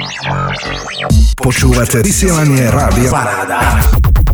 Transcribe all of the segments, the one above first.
Počúvate vysielanie Rádia Paráda.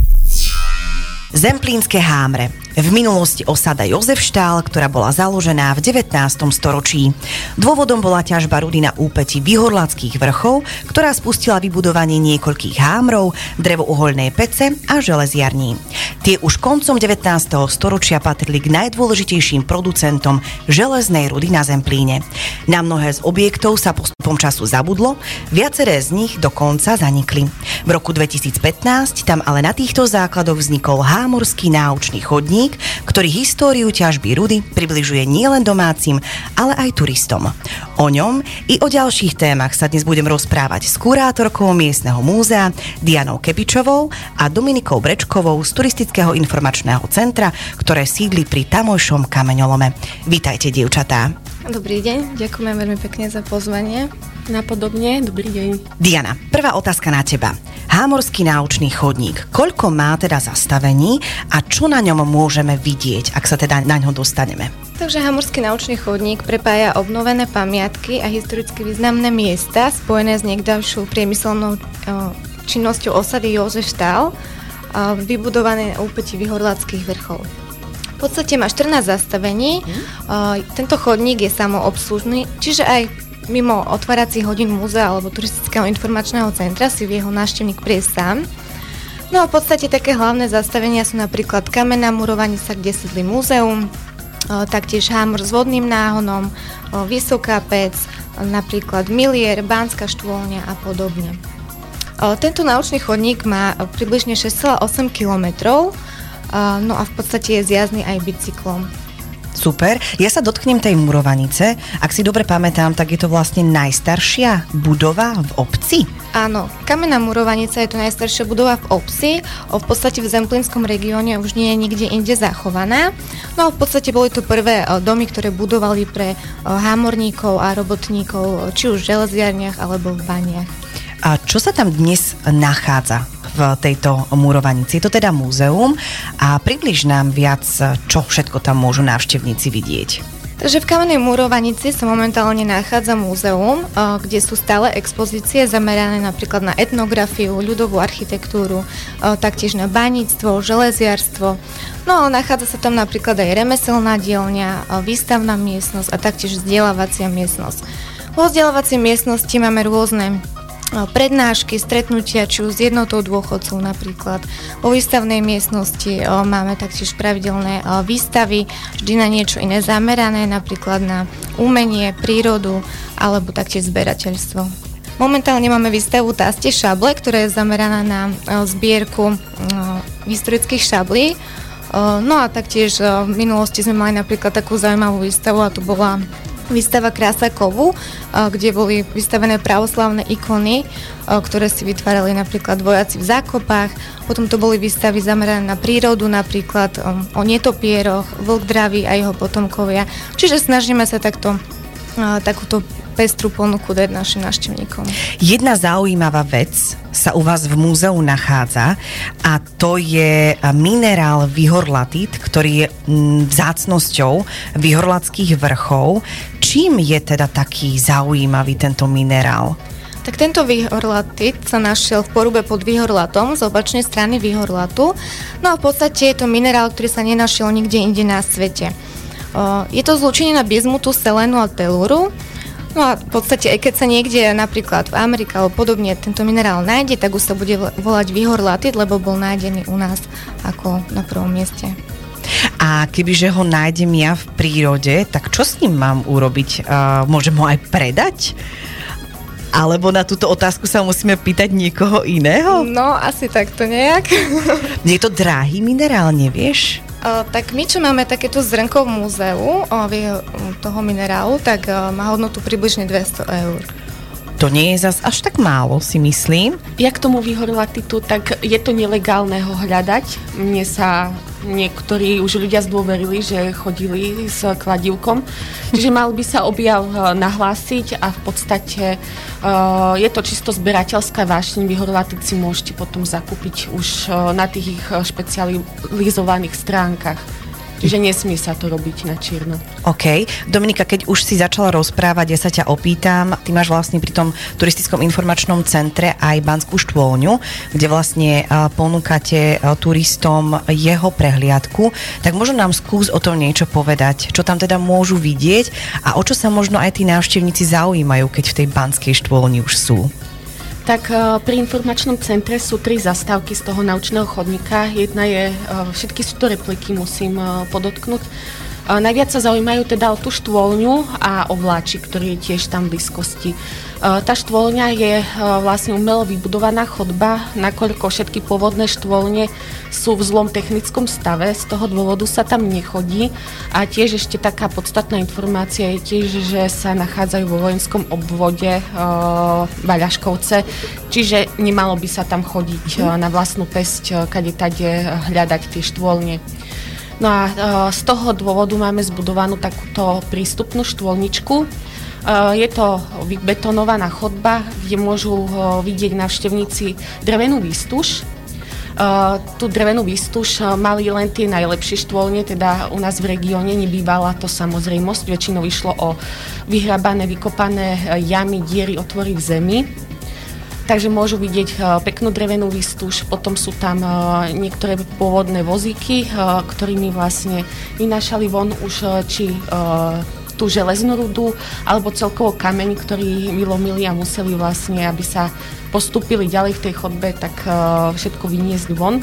Zemplínske Hámre. V minulosti osada Jozefštál, ktorá bola založená v 19. storočí. Dôvodom bola ťažba rudy na úpäti Vyhorlackých vrchov, ktorá spustila vybudovanie niekoľkých hámrov, drevouholnej pece a železiarní. Tie už koncom 19. storočia patrili k najdôležitejším producentom železnej rudy na Zemplíne. Na mnohé z objektov sa postupom času zabudlo, viaceré z nich dokonca zanikli. V roku 2015 tam ale na týchto základoch vznikol Hámorský náučný chodník, ktorý históriu ťažby rudy približuje nielen domácim, ale aj turistom. O ňom i o ďalších témach sa dnes budem rozprávať s kurátorkou miestneho múzea Dianou Kepičovou a Dominikou Brečkovou z Turistického informačného centra, ktoré sídli pri tamojšom kameňolome. Vítajte, dievčatá. Dobrý deň, ďakujem veľmi pekne za pozvanie. Napodobne, dobrý deň. Diana, prvá otázka na teba. Hámorský náučný chodník, koľko má teda zastavení a čo na ňom môžeme vidieť, ak sa teda na ňo dostaneme? Takže Hámorský náučný chodník prepája obnovené pamiatky a historicky významné miesta spojené s niekdajšou priemyselnou činnosťou osady Jozefštál, vybudované na úpäti Vyhorlackých vrchov. V podstate má 14 zastavení, tento chodník je samoobslužný, čiže aj mimo otváracích hodín múzea alebo Turistického informačného centra si vie jeho návštevník prejsť sám. No a v podstate také hlavné zastavenia sú napríklad kamenná murovanica, kde sídli múzeum, taktiež hámor s vodným náhonom, Vysoká pec, napríklad Milier, Bánska štôlňa a podobne. Tento náučný chodník má približne 6,8 km, no a v podstate je zjazdný aj bicyklom. Super. Ja sa dotknem tej murovanice. Ak si dobre pamätám, tak je to vlastne najstaršia budova v obci? Áno, kamenná murovanica je to najstaršia budova v obci. V podstate v zemplínskom regióne už nie je nikde inde zachovaná. No a v podstate boli to prvé domy, ktoré budovali pre hámorníkov a robotníkov, či už v železiarniach alebo v baniach. A čo sa tam dnes nachádza v tejto murovanici? Je to teda múzeum a približ nám viac, čo všetko tam môžu návštevníci vidieť. Takže v kamennej murovanici sa momentálne nachádza múzeum, kde sú stále expozície zamerané napríklad na etnografiu, ľudovú architektúru, taktiež na baníctvo, železiarstvo. No ale nachádza sa tam napríklad aj remeselná dielňa, výstavná miestnosť a taktiež vzdelávacia miestnosť. Vo vzdelávacej miestnosti máme rôzne prednášky, stretnutia, či už s jednotou dôchodcov napríklad. Vo výstavnej miestnosti máme taktiež pravidelné výstavy, vždy na niečo iné zamerané, napríklad na umenie, prírodu alebo taktiež zberateľstvo. Momentálne máme výstavu Tastie šable, ktorá je zameraná na zbierku historických šablí. No a taktiež v minulosti sme mali napríklad takú zaujímavú výstavu a to bola výstava Krása kovu, kde boli vystavené pravoslavné ikony, ktoré si vytvárali napríklad vojaci v zákopách. Potom to boli výstavy zamerané na prírodu, napríklad o netopieroch, vlk dravý a jeho potomkovia. Čiže snažíme sa takúto pestrú ponuku dať našim návštevníkom. Jedna zaujímavá vec sa u vás v múzeu nachádza a to je minerál vyhorlatit, ktorý je vzácnosťou Vyhorlackých vrchov. Čím je teda taký zaujímavý tento minerál? Tak tento vyhorlatit sa našiel v porúbe pod Vyhorlatom z opačnej strany Vyhorlatu. No a v podstate je to minerál, ktorý sa nenašiel nikde inde na svete. Je to zlúčenina bizmutu, selénu a telúru. No a v podstate, aj keď sa niekde napríklad v Amerike alebo podobne tento minerál nájde, tak už sa bude volať vyhorlatit, lebo bol nájdený u nás ako na prvom mieste. A kebyže ho nájdem ja v prírode, tak čo s ním mám urobiť? Môžem ho aj predať? Alebo na túto otázku sa musíme pýtať niekoho iného? No, asi takto nejak. Je to drahý minerál, nevieš? Tak my, čo máme takéto zrnko v múzeu toho minerálu, tak má hodnotu približne 200 eur. To nie je zas až tak málo, si myslím. Ja k tomu vyhorlatitu, tak je to nelegálne ho hľadať. Mne sa niektorí už ľudia zdôverili, že chodili s kladívkom. Čiže mal by sa objav nahlásiť a v podstate je to čisto zberateľská vášeň. Vyhorlatit si môžete potom zakúpiť už na tých ich špecializovaných stránkach. Čiže nesmie sa to robiť na čierno. OK. Dominika, keď už si začala rozprávať, ja sa ťa opýtam, ty máš vlastne pri tom turistickom informačnom centre aj Banskú štôlňu, kde vlastne ponúkate turistom jeho prehliadku, tak možno nám skús o tom niečo povedať, čo tam teda môžu vidieť a o čo sa možno aj tí návštevníci zaujímajú, keď v tej Banskej štôlni už sú. Tak pri informačnom centre sú 3 zastávky z toho naučného chodníka. Jedna je, všetky sú to repliky, musím podotknúť. Najviac sa zaujímajú teda o tú štôlňu a o vláčik, ktorý je tiež tam v blízkosti. Tá štôlňa je vlastne umelo vybudovaná chodba, nakoľko všetky pôvodné štôlne sú v zlom technickom stave, z toho dôvodu sa tam nechodí. A tiež ešte taká podstatná informácia je tiež, že sa nachádzajú vo vojenskom obvode Baľaškovce, čiže nemalo by sa tam chodiť na vlastnú päsť, kade tade hľadať tie štôlne. No a z toho dôvodu máme zbudovanú takúto prístupnú štôlničku. Je to vybetonovaná chodba, kde môžu vidieť návštevníci drevenú výstuž. Tú drevenú výstuž mali len tie najlepšie štôlne, teda u nás v regióne nebývala to samozrejmosť. Väčšinou išlo o vyhrabané, vykopané jamy, diery, otvory v zemi. Takže môžu vidieť peknú drevenú výstuž, potom sú tam niektoré pôvodné vozíky, ktorými vlastne vynášali von už či tú železnú rudu, alebo celkovo kameň, ktorý vylomili a museli vlastne, aby sa postúpili ďalej v tej chodbe, tak všetko vyniesť von.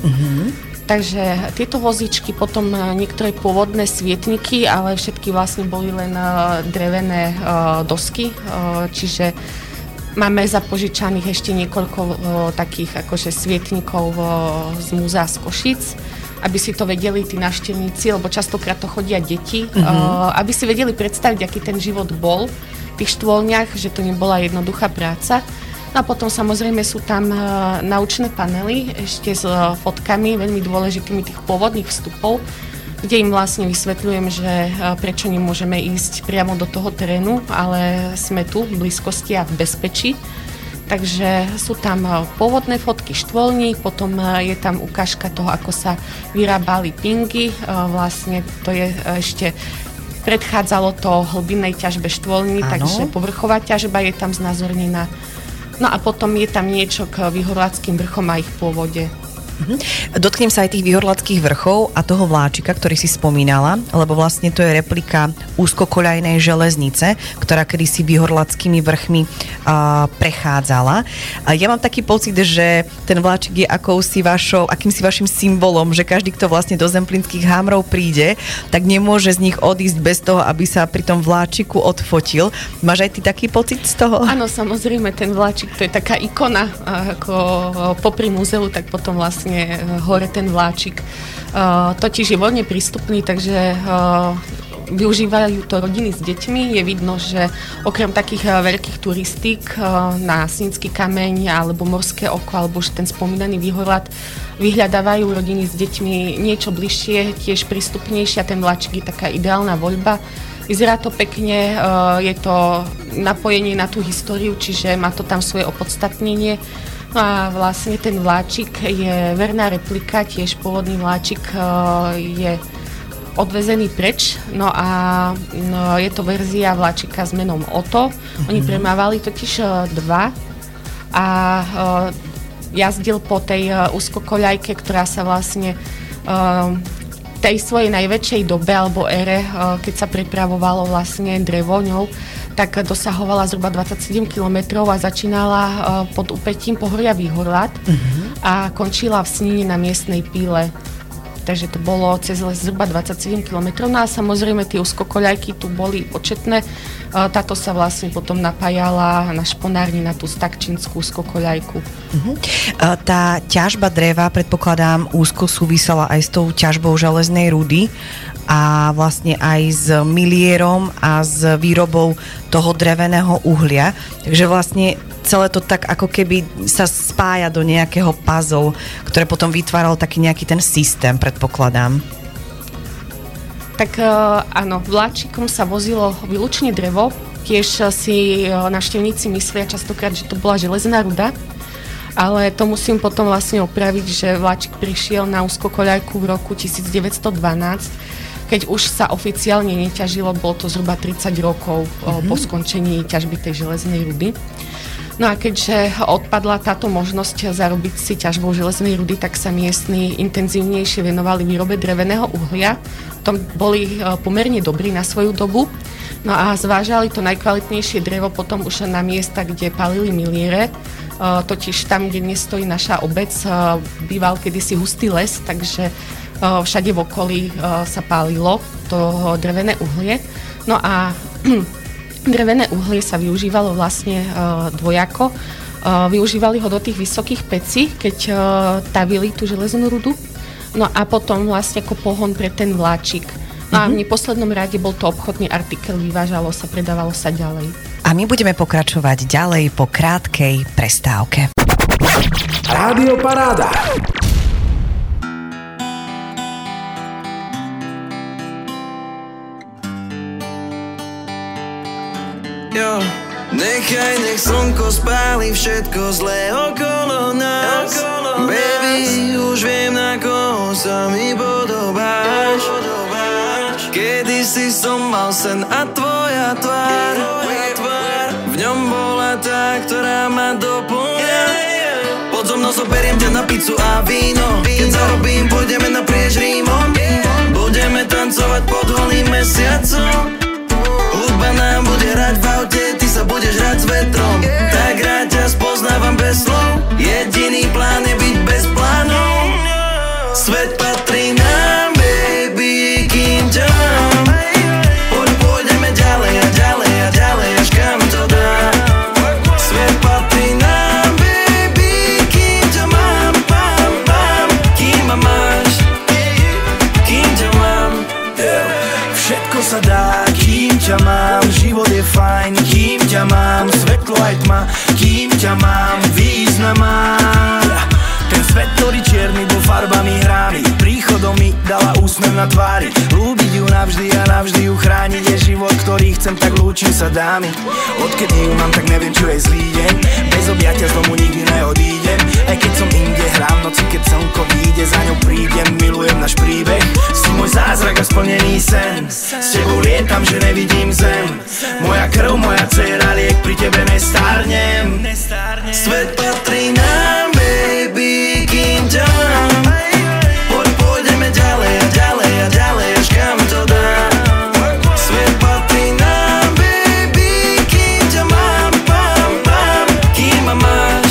Takže tieto vozíčky, potom niektoré pôvodné svietniky, ale všetky vlastne boli len drevené dosky, čiže máme zapožičaných ešte niekoľko takých akože svietnikov z múzea z Košíc, aby si to vedeli tí návštevníci, lebo častokrát to chodia deti, aby si vedeli predstaviť, aký ten život bol v tých štôlniach, že to nebola jednoduchá práca. No a potom samozrejme sú tam naučné panely ešte s fotkami, veľmi dôležitými tých pôvodných vstupov, kde im vlastne vysvetľujem, že prečo nemôžeme ísť priamo do toho terénu, ale sme tu v blízkosti a v bezpečí. Takže sú tam pôvodné fotky štôlní, potom je tam ukážka toho, ako sa vyrábali pingy. Vlastne to je ešte predchádzalo to hlbinnej ťažbe štôlní, takže povrchová ťažba je tam znázornená. No a potom je tam niečo k Vyhorláckým vrchom a ich pôvode. Dotknem sa aj tých Vyhorlackých vrchov a toho vláčika, ktorý si spomínala, lebo vlastne to je replika úzkokoľajnej železnice, ktorá kedysi Vyhorlackými vrchmi prechádzala. Ja mám taký pocit, že ten vláčik je akýmsi vašim symbolom, že každý, kto vlastne do Zemplínskych Hamrov príde, tak nemôže z nich odísť bez toho, aby sa pri tom vláčiku odfotil. Máš aj ty taký pocit z toho? Áno, samozrejme, ten vláčik, to je taká ikona, ako popri múzeu, tak potom vlastne hore ten vláčik. Totiž je voľne prístupný, takže využívajú to rodiny s deťmi. Je vidno, že okrem takých veľkých turistík na Snícky kameň alebo Morské oko, alebo už ten spomínaný Vyhorlad, vyhľadávajú rodiny s deťmi niečo bližšie, tiež prístupnejšie a ten vláčik je taká ideálna voľba. Vyzerá to pekne, je to napojenie na tú históriu, čiže má to tam svoje opodstatnenie. No a vlastne ten vláčik je verná replika, tiež pôvodný vláčik je odvezený preč, no a je to verzia vláčika s menom Otto. Oni premávali totiž 2 a jazdil po tej úzkokoľajke, ktorá sa vlastne tej svojej najväčšej dobe alebo ére, keď sa prepravovalo vlastne drevo ňou, tak dosahovala zhruba 27 km a začínala pod úpetím pohoria Vyhorlad a končila v Snine na miestnej píle. Takže to bolo cez les zhruba 27 km. No a samozrejme tie úzkokoľajky tu boli početné. Táto sa vlastne potom napájala na šponárni na tú Stakčinskú úzkokoľajku. Tá ťažba dreva, predpokladám, úzko súvisela aj s tou ťažbou železnej rudy a vlastne aj s milierom a s výrobou toho dreveného uhlia. Takže vlastne celé to tak ako keby sa spája do nejakého puzzle, ktoré potom vytváral taký nejaký ten systém, predpokladám. Tak áno, vláčikom sa vozilo výlučne drevo. Tiež si návštevníci myslia častokrát, že to bola železná ruda. Ale to musím potom vlastne opraviť, že vláčik prišiel na úzkokoľajku v roku 1912. keď už sa oficiálne neťažilo, bolo to zhruba 30 rokov po skončení ťažby tej železnej rudy. No a keďže odpadla táto možnosť zarobiť si ťažbou železnej rudy, tak sa miestni intenzívnejšie venovali výrobe dreveného uhlia. Tom boli pomerne dobrí na svoju dobu. No a zvážali to najkvalitnejšie drevo potom už na miesta, kde palili miliere. Totiž tam, kde dnes stojí naša obec, býval kedysi hustý les, takže všade v okolí sa pálilo to drevené uhlie. No a drevené uhlie sa využívalo vlastne dvojako. Využívali ho do tých vysokých pecí, keď tavili tú železnú rudu. No a potom vlastne ako pohon pre ten vláčik. No a v neposlednom rade bol to obchodný artikel, vyvážalo sa, predávalo sa ďalej. A my budeme pokračovať ďalej po krátkej prestávke. Rádio Paráda. Jo, nech slnko spáli všetko zlé okolo nás. Baby, už viem, na koho sa mi podobáš. Kedysi som mal sen a tvoja tvár v ňom bola tá, ktorá ma doplňa. Pod so mnou zoberiem ťa na pizzu a víno. Keď zarobím, pôjdeme naprieč Rímom. Budeme tancovať pod holým mesiacom. Hudba nám bude hrať v aute, ty sa budeš hrať s vetrom. Tak rád ťa spoznávam bez slov. Jediný plán je byť bez plánov. Svet patrí nám, baby, kým ťa mám. Pôjdeme ďalej a ďalej a ďalej, až kam to dá. Svet patrí nám, baby, kým ťa mám. Pam, pam, kým ma máš, kým ťa mám. Všetko sa dá, kým ťa mám. Život je fajn, kým ťa mám. Svetlo aj tma, kým ťa mám. Význam má. Ten svet, ktorý čierny bol farbami hrány, príchodom mi dala úsmev na tvári. Ľúbiť ju navždy a navždy ju chrániť je život, ktorý chcem, tak lúčim sa dámy. Odkedy ju mám, tak neviem, čo je zlý deň. Bez objatia z domu nikdy neodídem. Aj keď som inde, hrám v noci, keď slnko vyjde, za ňou prídem. Milujem náš príbeh, si môj zázrak a splnený sen. S tebou lietam, že nevidím zem. Moja krv, moja dcera, liek, pri tebe nestárnem. Svet patrí nám, baby, kým ťa mám. Pôjdeme ďalej a ďalej a ďalej, až kam to dá. Svet patrí nám, baby, kým ťa mám. Pam, pam, kým ma máš,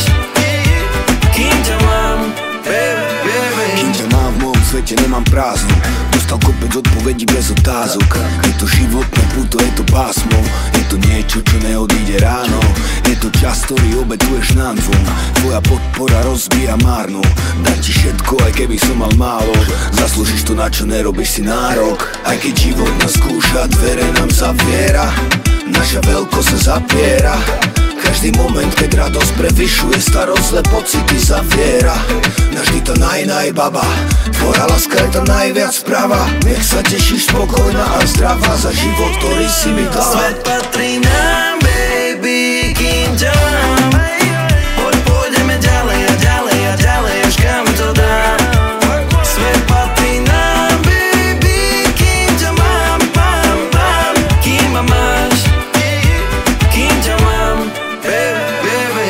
kým ťa mám, baby. Kým ťa mám v mojom svete, nemám prázdno. Dostal kopec odpovedí bez otázok. Je to životné puto, je to pásmo. Je to niečo, čo neodíde ráno. Je to čas, ktorý obetuješ nám dvom. Tvoja podpora rozbíja márnu. Dám ti všetko, aj keby som mal málo. Zaslúžiš to, na čo nerobíš si nárok. Aj keď život nás skúša, dvere nám zaviera. Naša veľkosť sa zapiera. Každý moment, keď radosť prevyšuje, starosť zlé pocity zaviera. Navždy to baba. Tvoja láska je tá najviac práva. Nech sa tešíš spokojná a zdravá za život, ktorý si mi dala. Svet patrí nám, baby, kým ťa mám. Pôjdeme ďalej a ďalej a ďalej, až kam to dá. Svet patrí nám, baby, kým ťa mám. Pam, pam, kým ma máš, kým ťa mám, baby.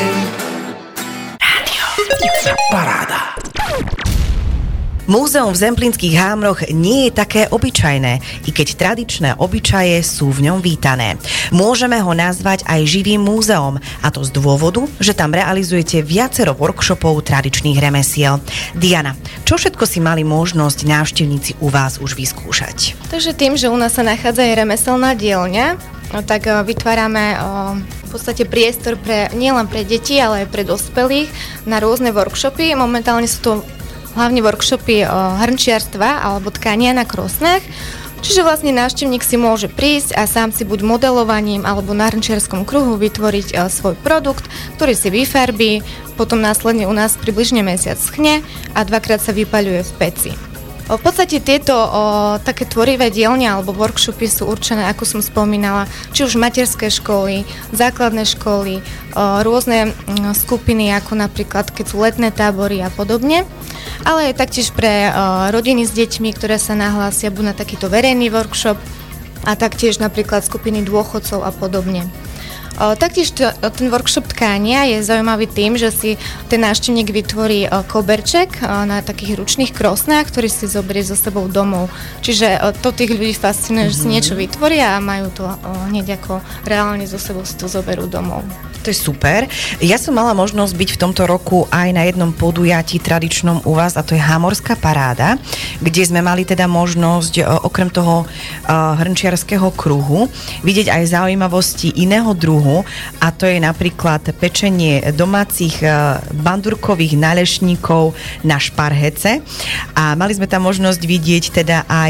Paráda. Múzeum v Zemplínskych Hámroch nie je také obyčajné, i keď tradičné obyčaje sú v ňom vítané. Môžeme ho nazvať aj živým múzeom, a to z dôvodu, že tam realizujete viacero workshopov tradičných remesiel. Diana, čo všetko si mali možnosť návštevníci u vás už vyskúšať? Takže tým, že u nás sa nachádza aj remeselná dielňa, tak vytvárame v podstate priestor nielen pre deti, ale aj pre dospelých na rôzne workshopy. Momentálne sú to hlavne workshopy hrnčiarstva alebo tkania na krosnách. Čiže vlastne návštevník si môže prísť a sám si buď modelovaním alebo na hrnčiarskom kruhu vytvoriť svoj produkt, ktorý si vyfarbí, potom následne u nás približne mesiac schne a 2-krát sa vypaľuje v peci. V podstate tieto také tvorivé dielne alebo workshopy sú určené, ako som spomínala, či už materské školy, základné školy, rôzne skupiny, ako napríklad keď sú letné tábory a podobne. ale aj taktiež pre rodiny s deťmi, ktoré sa nahlásia buď na takýto verejný workshop a taktiež napríklad skupiny dôchodcov a podobne. Taktiež ten workshop tkania je zaujímavý tým, že si ten návštevník vytvorí koberček na takých ručných krosnách, ktorý si zoberie so sebou domov. Čiže to tých ľudí fascinuje, že si niečo vytvoria a majú to hneď ako reálne so sebou si to zoberú domov. To je super. Ja som mala možnosť byť v tomto roku aj na jednom podujatí tradičnom u vás, a to je Hámorská paráda, kde sme mali teda možnosť okrem toho hrnčiarskeho kruhu vidieť aj zaujímavosti iného druhu, a to je napríklad pečenie domácich bandurkových nálešníkov na šparhece. A mali sme tam možnosť vidieť teda aj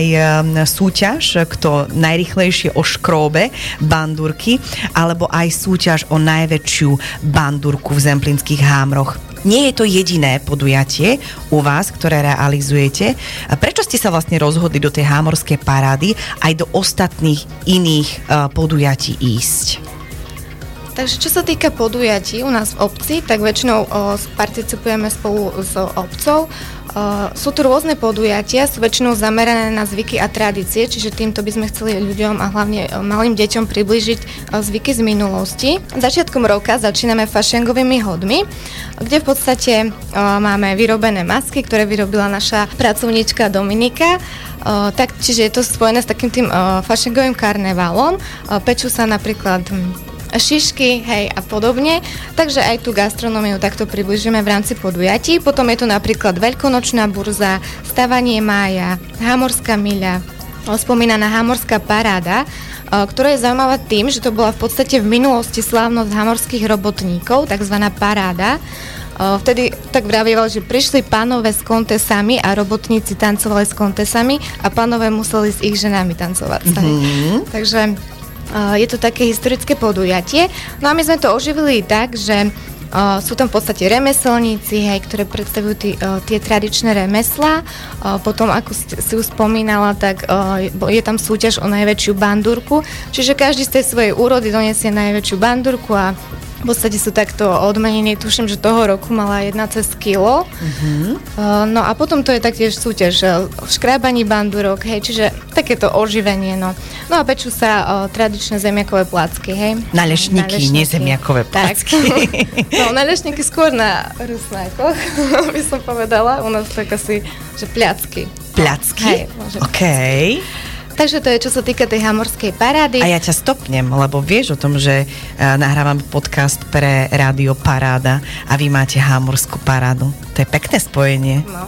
súťaž, kto najrýchlejšie oškróbe bandurky, alebo aj súťaž o najväčšiu bandurku v zemplínskych Hámroch. Nie je to jediné podujatie u vás, ktoré realizujete. Prečo ste sa vlastne rozhodli do tej Hámorskej parády aj do ostatných iných podujatí ísť? Takže čo sa týka podujatí u nás v obci, tak väčšinou participujeme spolu s obcou. Sú tu rôzne podujatia, sú väčšinou zamerané na zvyky a tradície, čiže týmto by sme chceli ľuďom a hlavne malým deťom priblížiť zvyky z minulosti. Začiatkom roka začíname fašiangovými hodmi, kde v podstate máme vyrobené masky, ktoré vyrobila naša pracovníčka Dominika. Čiže je to spojené s takým tým fašiangovým karnevalom. Pečú sa napríklad šišky, hej, a podobne. Takže aj tú gastronómiu takto približujeme v rámci podujatí. Potom je tu napríklad Veľkonočná burza, Stavanie mája, Hámorská myľa, spomínaná Hámorská paráda, ktorá je zaujímavá tým, že to bola v podstate v minulosti slávnosť hámorských robotníkov, takzvaná paráda. Vtedy tak vravievali, že prišli pánové s kontesami a robotníci tancovali s kontesami a pánové museli s ich ženami tancovať. Takže je to také historické podujatie. No a my sme to oživili tak, že sú tam v podstate remeselníci, hej, ktoré predstavujú tie tradičné remeslá. Potom, ako si už spomínala, tak je tam súťaž o najväčšiu bandurku. Čiže každý z tej svojej úrody donesie najväčšiu bandurku a v podstate sú takto odmenení. Tuším, že toho roku mala 1 cez kilo. No a potom to je taktiež súťaž v škrábaní bandurok, hej, čiže takéto oživenie, no. No a pečú sa tradičné zemiakové placky, hej. Nálešníky, nie zemiakové placky. No, nálešníky skôr na rusnákoch, by som povedala. U nás tak asi, že pľacky. Pľacky? Okej. Takže to je, čo sa týka tej Hámorskej parády. A ja ťa stopnem, lebo vieš o tom, že nahrávame podcast pre Rádio Paráda a vy máte Hámorskú parádu. To je pekné spojenie. No.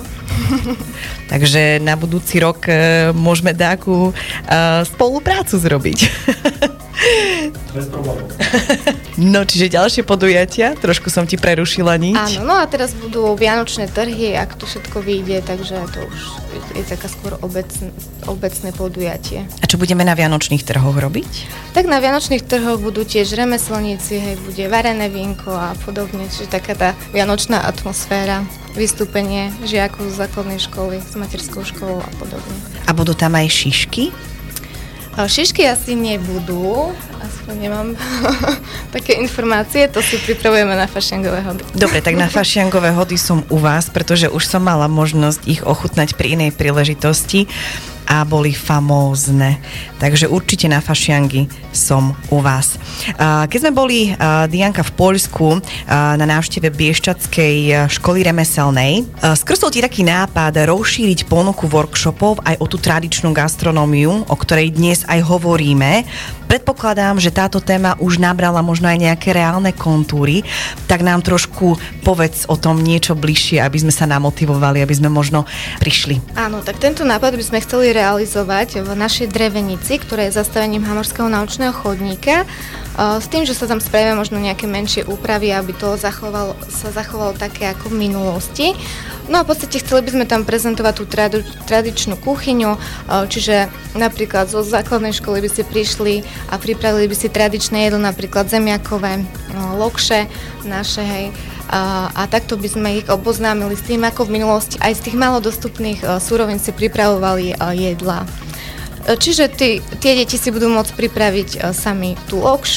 Takže na budúci rok môžeme takú spoluprácu zrobiť. Bez problémov. No, čiže ďalšie podujatia, trošku som ti prerušila nič. Áno, no a teraz budú vianočné trhy, ak to všetko vyjde, takže to už je taká skôr obecné podujatie. A čo budeme na vianočných trhoch robiť? Tak na vianočných trhoch budú tiež remeselníci, hej, bude varené vínko a podobne, čiže taká tá vianočná atmosféra, vystúpenie žiakov z základnej školy, s materskou školou a podobne. A budú tam aj šišky? Šišky asi nebudú, aspoň nemám také informácie, to si pripravujeme na fašiangové hody. Dobre, tak na fašiangové hody som u vás, pretože už som mala možnosť ich ochutnať pri inej príležitosti a boli famózne. Takže určite na fašiangy som u vás. Keď sme boli, Dianka, v Poľsku na návšteve Bieščadskej školy remeselnej, skrsol ti taký nápad rozšíriť ponuku workshopov aj o tú tradičnú gastronómiu, o ktorej dnes aj hovoríme. Predpokladám, že táto téma už nabrala možno aj nejaké reálne kontúry, tak nám trošku povedz o tom niečo bližšie, aby sme sa namotivovali, aby sme možno prišli. Áno, tak tento nápad by sme chceli realizovať v našej drevenici, ktorá je zastavením Hámorského naučného chodníka, s tým, že sa tam spravia možno nejaké menšie úpravy, aby to sa zachovalo také ako v minulosti. No a v podstate chceli by sme tam prezentovať tú tradičnú kuchyňu, čiže napríklad zo základnej školy by ste prišli a pripravili by si tradičné jedlo, napríklad zemiakové lokše naše, hej. A takto by sme ich oboznámili s tým, ako v minulosti aj z tých malodostupných surovín si pripravovali jedla. Čiže tie deti si budú môcť pripraviť sami tú lokšu,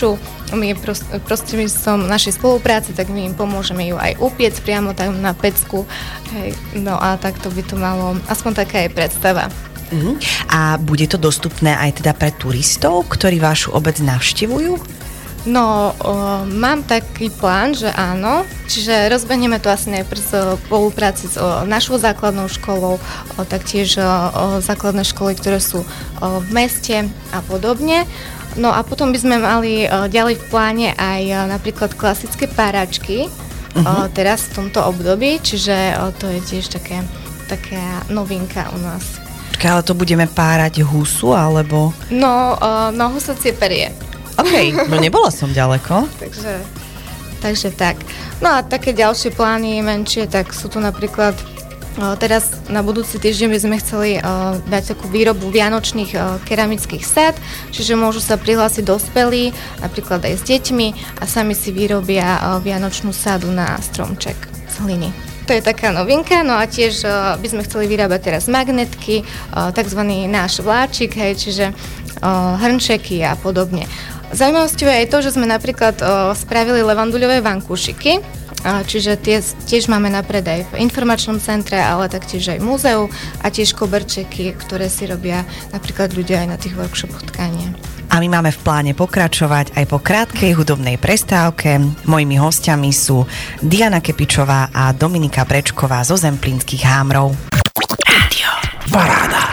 my prostredníctvom našej spolupráce, tak my im pomôžeme ju aj upiec priamo tam na pecku. Hej. No a takto by to malo, aspoň taká je predstava. A bude to dostupné aj teda pre turistov, ktorí vašu obec navštevujú? No, mám taký plán, že áno, čiže rozbehnieme to asi najprv v spolupráci s našou základnou školou, taktiež základné školy, ktoré sú v meste a podobne. No a potom by sme mali ďalej v pláne aj napríklad klasické páračky teraz v tomto období, čiže to je tiež taká novinka u nás. Ale to budeme párať husu, alebo? No husacie perie. OK, no nebola som ďaleko. Takže tak. No a také ďalšie plány menšie, tak sú tu napríklad teraz na budúci týždeň by sme chceli dať takú výrobu vianočných keramických sád, čiže môžu sa prihlásiť dospelí, napríklad aj s deťmi a sami si vyrobia vianočnú sádu na stromček z hliny. To je taká novinka, no a tiež by sme chceli vyrábať teraz magnetky, takzvaný náš vláčik, hej, čiže hrnčeky a podobne. Zaujímavosťou je aj to, že sme napríklad spravili levanduľové vankúšiky, čiže tiež máme na predaj v informačnom centre, ale taktiež aj v múzeu a tiež koberčeky, ktoré si robia napríklad ľudia aj na tých workshopoch tkania. A my máme v pláne pokračovať aj po krátkej hudobnej prestávke. Mojimi hostiami sú Diana Kepičová a Dominika Brečková zo Zemplínskych Hámrov. Rádio Paráda.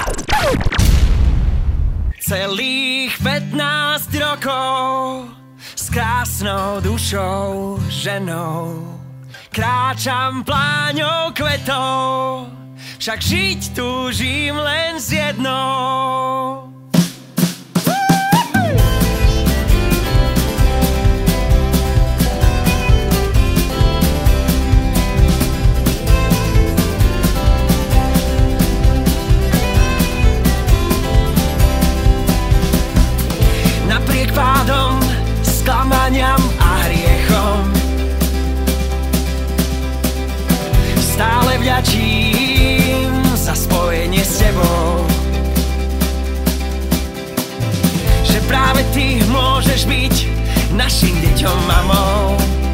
Celých 15 rokov s krásnou dušou ženou kráčam pláňou kvetov, však žiť túžim len s jednou. Napriek pádom, sklamaniam a hriechom stále vďačím za spojenie s tebou, že práve ty môžeš byť našim deťom mamou.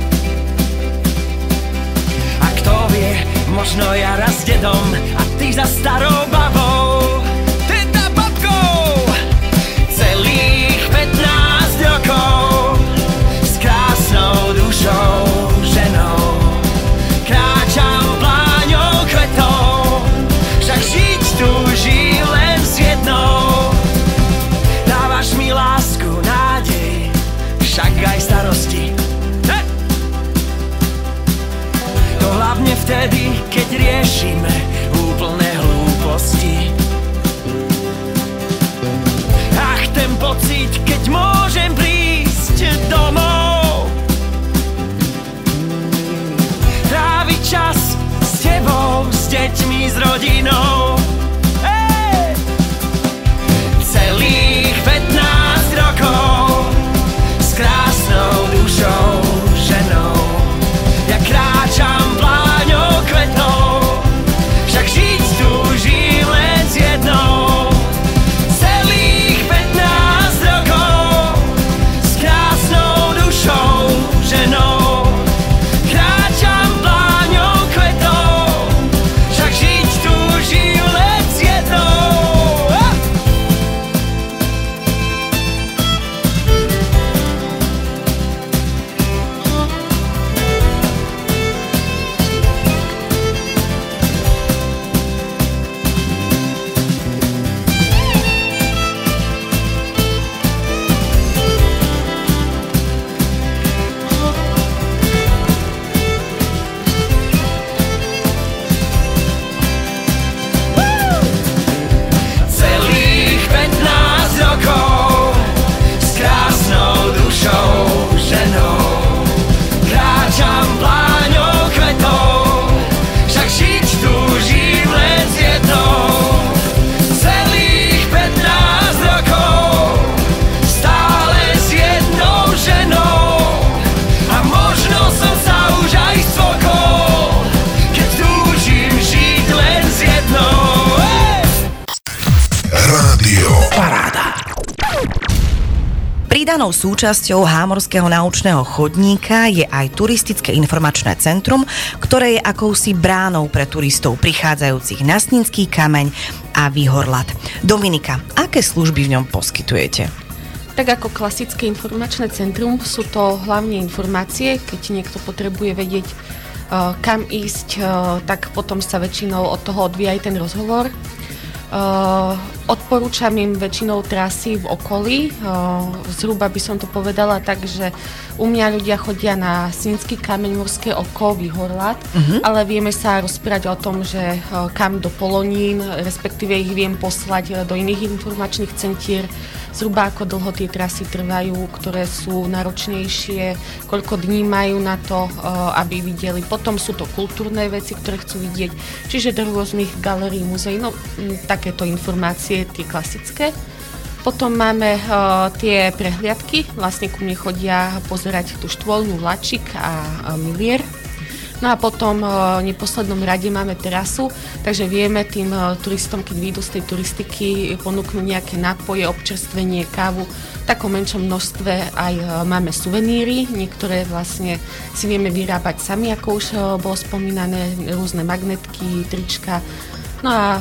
A kto vie, možno ja raz dedom a ty za starou babou, teda babkou. Celých 15 rokov s krásnou dušou ženou kráčam pláňou kvetov, však žiť túžim len s jednou. Dávaš mi lásku, nádej, však aj starosti. To hlavne vtedy, keď riešime úplné hlúposti. Ach, ten pocit, keď môžem prísť domov, tráviť čas s tebou, s deťmi, s rodinou. Hey! Celých 15 rokov s krásnou dušou ženou ja kráčam pláňou kvetov, však žiť túžim len s jednou. Kráčam pláňou kvetov, však žiť túžim len Významnou súčasťou Hámorského naučného chodníka je aj turistické informačné centrum, ktoré je akousi bránou pre turistov prichádzajúcich na Snínský kameň a Výhorlad. Dominika, aké služby v ňom poskytujete? Tak ako klasické informačné centrum sú to hlavne informácie, keď niekto potrebuje vedieť, kam ísť, tak potom sa väčšinou od toho odvíja aj ten rozhovor. Odporúčam im väčšinou trasy v okolí. Zhruba by som to povedala tak, že u mňa ľudia chodia na Snínský kameň, Morské oko, Výhorlad, ale vieme sa rozprávať o tom, že kam do Polonín, respektíve ich viem poslať do iných informačných centier, zhruba ako dlho tie trasy trvajú, ktoré sú náročnejšie, koľko dní majú na to, aby videli. Potom sú to kultúrne veci, ktoré chcú vidieť, čiže do rôznych galérií, muzeí, no takéto informácie, tie klasické. Potom máme tie prehliadky, vlastne ku mne chodia pozerať tú Štvoľnú, Vláčik a Milier. No a potom v neposlednom rade máme terasu, takže vieme tým turistom, keď výjdu z tej turistiky, ponúknú nejaké nápoje, občerstvenie, kávu. V takom menšom množstve aj máme suveníry, niektoré vlastne si vieme vyrábať sami, ako už bolo spomínané, rôzne magnetky, trička. No a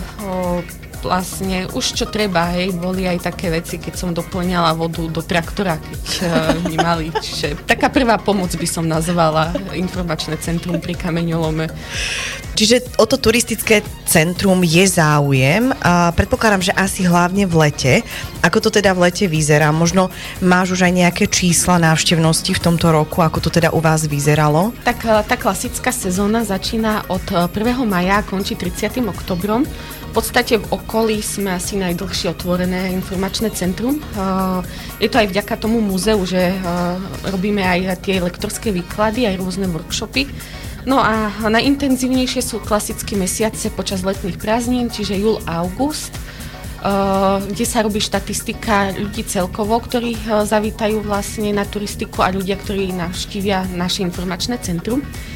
vlastne už čo treba, hej, boli aj také veci, keď som doplňala vodu do traktora, keď nemali. Čiže taká prvá pomoc by som nazvala informačné centrum pri kameňolome. Čiže o to turistické centrum je záujem a predpokladám, že asi hlavne v lete. Ako to teda v lete vyzerá? Možno máš už aj nejaké čísla návštevnosti v tomto roku, ako to teda u vás vyzeralo? Tak tá klasická sezóna začína od 1. maja a končí 30. oktobrom. V podstate v okolí sme asi najdlhšie otvorené informačné centrum. Je to aj vďaka tomu múzeu, že robíme aj tie lektorské výklady, aj rôzne workshopy. No a najintenzívnejšie sú klasické mesiace počas letných prázdnin, čiže júl a august, kde sa robí štatistika ľudí celkovo, ktorí zavítajú vlastne na turistiku a ľudia, ktorí navštívia naše informačné centrum.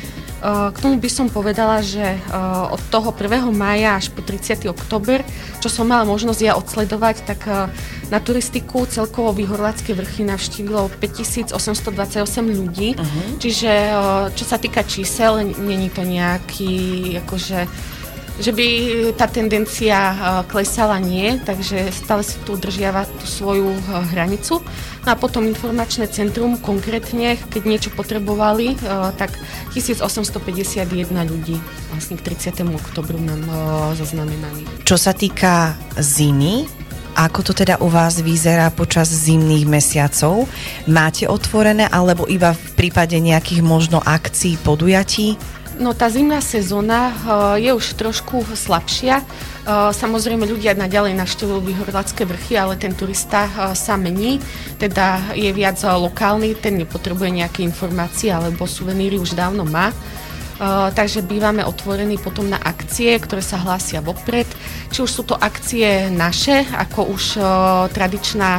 K tomu by som povedala, že od toho 1. mája až po 30. október, čo som mala možnosť ja odsledovať, tak na turistiku celkovo Výhorladské vrchy navštívilo 5828 ľudí. Čiže čo sa týka čísel, není to nejaký akože že by tá tendencia klesala, nie, takže stále si tu udržiava tú svoju hranicu. No a potom informačné centrum konkrétne, keď niečo potrebovali, tak 1851 ľudí vlastne k 30. oktobru nám zaznamenali. Čo sa týka zimy, ako to teda u vás vyzerá počas zimných mesiacov? Máte otvorené alebo iba v prípade nejakých možno akcií, podujatí? No tá zimná sezóna je už trošku slabšia. Samozrejme ľudia naďalej navštevujú Výhorladské vrchy, ale ten turista sa mení, teda je viac lokálny, ten nepotrebuje nejaké informácie alebo suveníry už dávno má. Takže bývame otvorení potom na akcie, ktoré sa hlásia vopred. Či už sú to akcie naše, ako už tradičná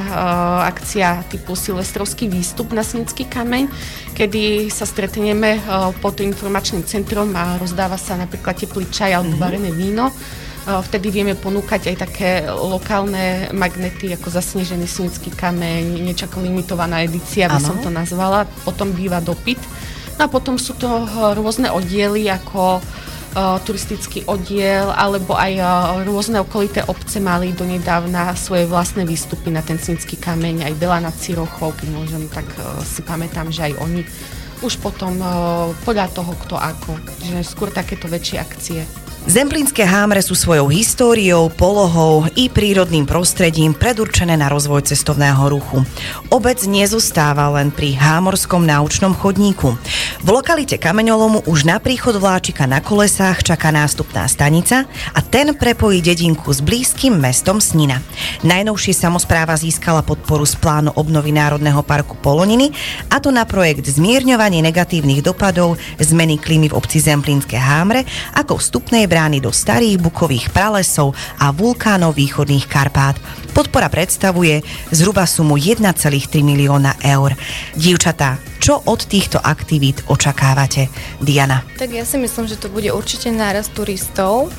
akcia typu silvestrovský výstup na Snínský kameň, kedy sa stretneme pod informačným centrom a rozdáva sa napríklad teplý čaj alebo varené víno. Vtedy vieme ponúkať aj také lokálne magnety, ako zasnežený Snínský kameň, niečo ako limitovaná edícia, by som to nazvala. Potom býva dopyt. No a potom sú to rôzne oddiely, ako turistický oddiel, alebo aj rôzne okolité obce mali donedávna svoje vlastné výstupy na ten Snínský kameň, aj Bela nad Cirochou, keď môžem, tak si pamätám, že aj oni už potom podľa toho, kto ako, že skôr takéto väčšie akcie. Zemplínske Hámre sú svojou históriou, polohou i prírodným prostredím predurčené na rozvoj cestovného ruchu. Obec nezostáva len pri Hámorskom naučnom chodníku. V lokalite Kameňolomu už na príchod vláčika na kolesách čaká nástupná stanica a ten prepojí dedinku s blízkym mestom Snina. Najnovšie samospráva získala podporu z plánu obnovy Národného parku Poloniny, a to na projekt zmierňovanie negatívnych dopadov zmeny klímy v obci Zemplínske Hámre ako vstupnej brány do starých bukových pralesov a vulkánov východných Karpát. Podpora predstavuje zhruba sumu 1,3 milióna eur. Dievčatá, čo od týchto aktivít očakávate? Diana. Tak ja si myslím, že to bude určite nárast turistov.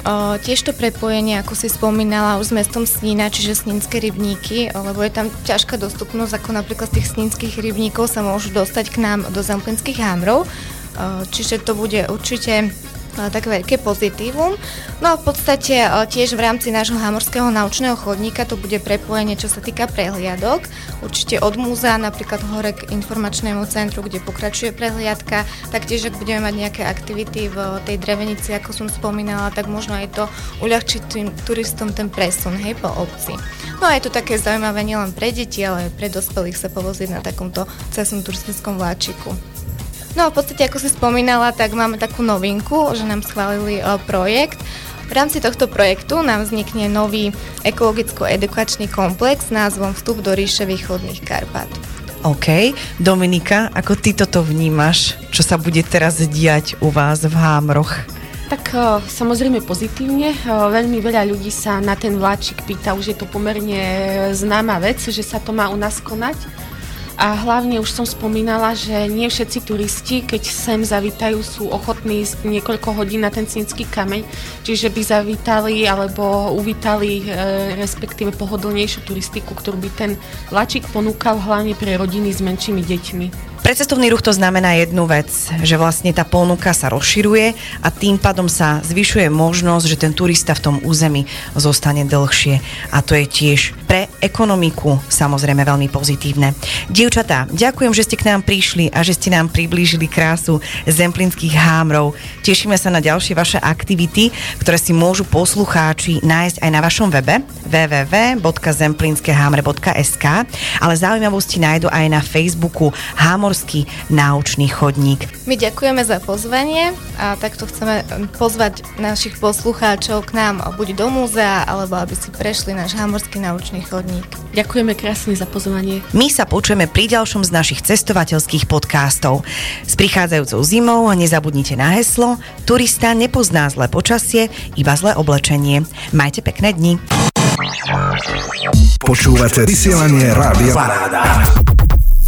Tiež to prepojenie, ako si spomínala, už s mestom Snína, čiže Snínske rybníky, lebo je tam ťažká dostupnosť, ako napríklad z tých snínskych rybníkov sa môžu dostať k nám do Zemplínskych Hámrov, čiže to bude určite také veľké pozitívum. No a v podstate tiež v rámci nášho Hámorského naučného chodníka to bude prepojenie, čo sa týka prehliadok. Určite od múzea, napríklad hore k informačnému centru, kde pokračuje prehliadka. Taktiež, ak budeme mať nejaké aktivity v tej Drevenici, ako som spomínala, tak možno aj to uľahčiť tým turistom ten presun, hej, po obci. No a je to také zaujímavé nielen pre deti, ale aj pre dospelých sa povoziť na takomto cestnom turistickom vláčiku. No a v podstate, ako si spomínala, tak máme takú novinku, že nám schválili projekt. V rámci tohto projektu nám vznikne nový ekologicko-edukačný komplex s názvom Vstup do ríše východných Karpát. OK. Dominika, ako ty toto vnímaš? Čo sa bude teraz diať u vás v Hámroch? Tak samozrejme pozitívne. Veľmi veľa ľudí sa na ten vláčik pýta, už je to pomerne známa vec, že sa to má u nás konať. A hlavne už som spomínala, že nie všetci turisti, keď sem zavítajú, sú ochotní ísť niekoľko hodín na ten Snínsky kameň, čiže by zavítali alebo uvítali respektíve pohodlnejšiu turistiku, ktorú by ten vláčik ponúkal hlavne pre rodiny s menšími deťmi. Pre cestovný ruch to znamená jednu vec, že vlastne tá ponuka sa rozširuje a tým pádom sa zvyšuje možnosť, že ten turista v tom území zostane dlhšie. A to je tiež pre ekonomiku samozrejme veľmi pozitívne. Dievčatá, ďakujem, že ste k nám prišli a že ste nám priblížili krásu Zemplínskych Hámrov. Tešíme sa na ďalšie vaše aktivity, ktoré si môžu poslucháči nájsť aj na vašom webe www.zemplínskehamre.sk, ale zaujímavosti nájdu aj na Facebooku Hámorský naučný chodník. My ďakujeme za pozvanie a takto chceme pozvať našich poslucháčov k nám buď do múzea, alebo aby si prešli náš Hámorský naučný chodník. Ďakujeme krásne za pozvanie. My sa počujeme pri ďalšom z našich cestovateľských podcastov. S prichádzajúcou zimou nezabudnite na heslo: turista nepozná zlé počasie, iba zlé oblečenie. Majte pekné dni. Počúvate vysielanie Rádia Paráda.